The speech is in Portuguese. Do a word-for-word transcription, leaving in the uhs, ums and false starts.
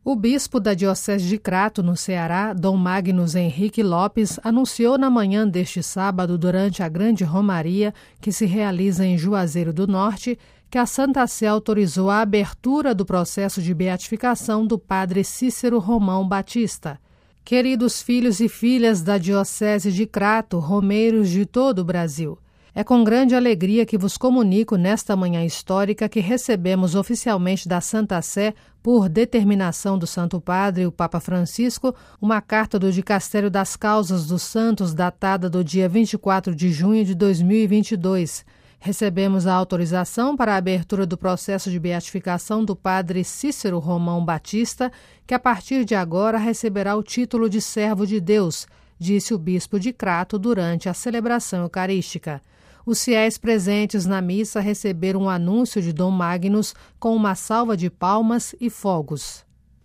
O bispo da Diocese de Crato, no Ceará, Dom Magnus Henrique Lopes, anunciou na manhã deste sábado, durante a grande romaria que se realiza em Juazeiro do Norte, que a Santa Sé autorizou a abertura do processo de beatificação do padre Cícero Romão Batista. Queridos filhos e filhas da Diocese de Crato, romeiros de todo o Brasil, é com grande alegria que vos comunico nesta manhã histórica que recebemos oficialmente da Santa Sé, por determinação do Santo Padre, o Papa Francisco, uma carta do Dicastério das Causas dos Santos, datada do dia vinte e quatro de junho de dois mil e vinte e dois. Recebemos a autorização para a abertura do processo de beatificação do padre Cícero Romão Batista, que a partir de agora receberá o título de servo de Deus, disse o bispo de Crato durante a celebração eucarística. Os fiéis presentes na missa receberam o anúncio de Dom Magnus com uma salva de palmas e fogos.